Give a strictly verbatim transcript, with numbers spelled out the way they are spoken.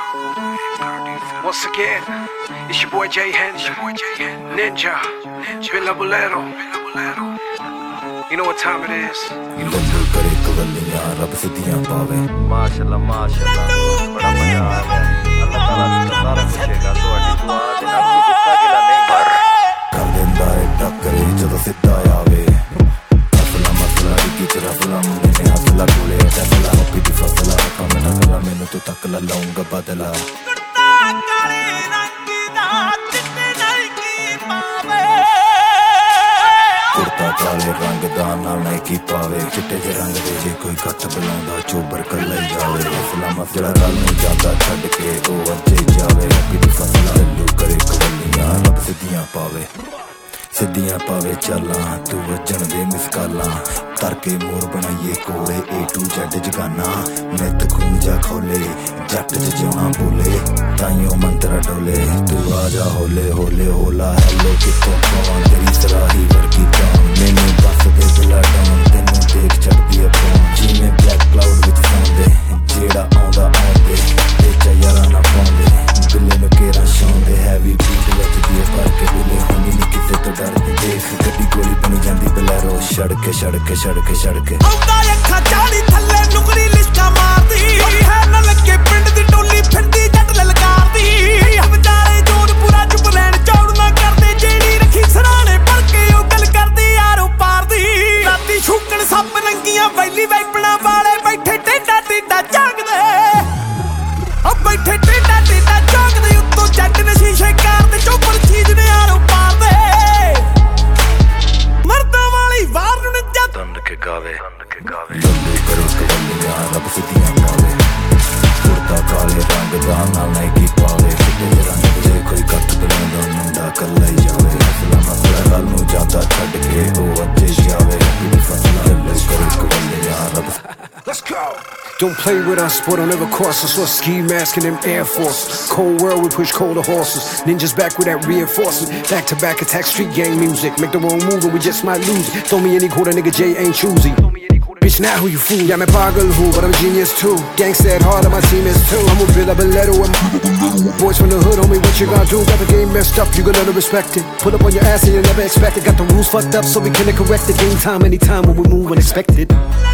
Once again, it's your boy J Hen, Ninja, Villa Bolero. You know what time it is. Lallu करे कवलियां रब सिद्धियां पावे माशाल्लाह माशाल्लाह बड़ा मजा आ रहा है अल्लाह ताला सारा पूछेगा ਤੁਹਾਡੀ ਦੁਆ ਦੇ ਨਾਲ ਕੋਈ ਦਿੱਤਾ ਗਿਲਾ ਨਹੀਂ कर दिंदा है टक्करे जदों सिद्धा आवे असला मसला की तरह फला मुंडे ने हसला कोले टसला हैप्पी दी फसला काम ना कला मैनू तो तक ला लाऊंगा बदला काले रंग दा नाल नाइकी पावे चिट्टे जे रंग दे जे कोई कट बुलांदा चोबर कल्ला ही जावे असला मसला रल नहीं जांदा छड्ड के ओ अज्जे जावे हैप्पी दी फसला लल्लू करे कवलियां रब सिद्धियां पावे सिद्धियां पावे चालां तू वजन दे मिसकालां करके मोर बनाइए कोले ए टू जेड जगाना नित खून जा खोले जट च जिउना बोले ताइयों मंत्र डोले तू आजा होले होले होला हेलो कितों कौन तेरी सराही वर्गी जान मैनू बस दे बुला डाउन तेनू देख चढ़दी है फोन जिवें ब्लैक क्लाउड विच सौंदे जेड़ा आउंदा आउंदे ते च यारा ना पाउंदे बिल्ले नू केरा छाउंदे हैवी बीट वजदी है पर के बिल्ले होनी नहीं किसे तो डरदे देख गड्डी गोली बनी जांदी बलैरो सड़के सड़के सड़के सड़के आउंदा अखां चाड़ी थल्ले नुकरी लिस्का मारदी है न लगे पिंड दी टोली फिरदी जट ललकारदी विचारे जोर पूरा चुप लैन चौड़ ना करदे जेड़ी रखी सराणे पड़ के ओ गल करदी यारो पारदी राती छूकण सप रंगीਆਂ वैली वैपਣਾ वाले बैठे टेਡਾ टेਡਾ जागदे ओ बैठे टेਡਾ टेਡਾ जागदे उत्तों जट ने शीशे कार ते चोपर चीज ने यारो पारदे मर्दां वाली वार ਨੂੰ ਨੱਜਾ ਤੰਦ ਕੇ ਗਾਵੇ ਤੰਦ ਕੇ ਗਾਵੇ लल्लू करे कवलियां रब सिद्धियां पावे कुर्ता काले रंग दा नाल नाइकी पावे चिट्टे जे रंग दे कोई कट बुलांदा मुंडा कल्ला ही जावे असला मसला रल नू जांदा छड्ड के ओ अज्जे जावे हैप्पी दी फसला लल्लू करे कवलियां रब Let's go. Don't play with us, boy, don't ever cross us. Let's ski mask in them Air Forces. Cold world, we push colder horses. Ninjas back with that reinforcement. Back to back attack, street gang music. Make the wrong move and we just might lose it. Throw me any quarter, nigga, J ain't choosy. Bitch, now who you fool? Yeah, I'm a pagal who, but I'm a genius too. Gangsta at heart, and my team is too. I'm with Villa Bolero and boys from the hood, homie, what you gonna do? Got the game messed up, you gonna never respect it. Pull up on your ass and you never expect it. Got the rules fucked up, so we can correct it. Game time, anytime when we move unexpected.